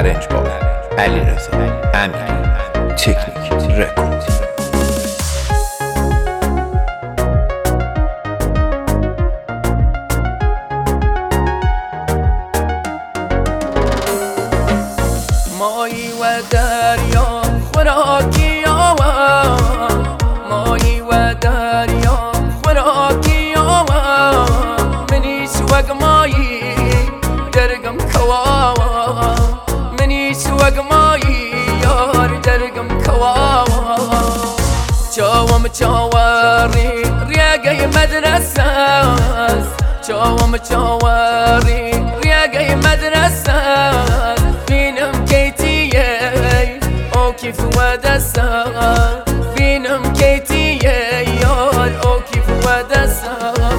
ارنج با علیرضا امیری، تکنیک رکورد. مایی و دریا خوراکی آوام، مایی و دریا خوراکی آوام، منی سوگ مایی درگم کواوا، منی سوگ مایی یار درگم کواوا. چاوم چاواری ریگه مدرسه، چاوم چاواری ریگه مدرسه، بینم کیتیه او کیف و دسته، بینم کیتیه یار او کیف و دسته.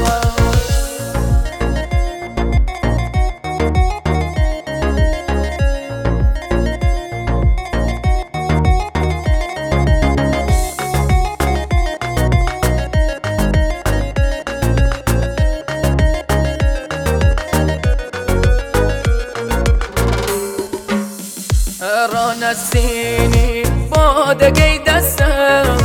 رانسینی بادگی دستم،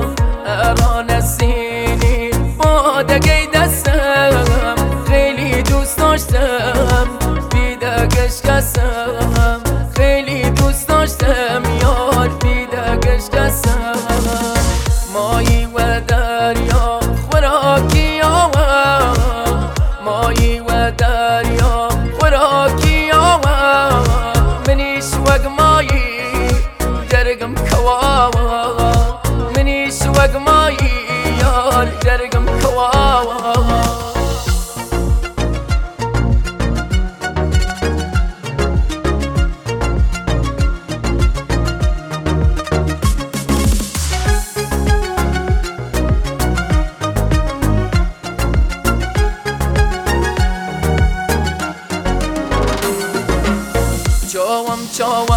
رانسینی بادگی دستم، خیلی دوست داشتم بیدگش کسم، خیلی دوست داشتم یار بیدگش کسم. مایی و دریا خوراکی آوام، مایی و دریا خوراکی آوام، منی سوگ مایی درگم کواوا، منی سوگ مایی یار درگم کواوا. چاوم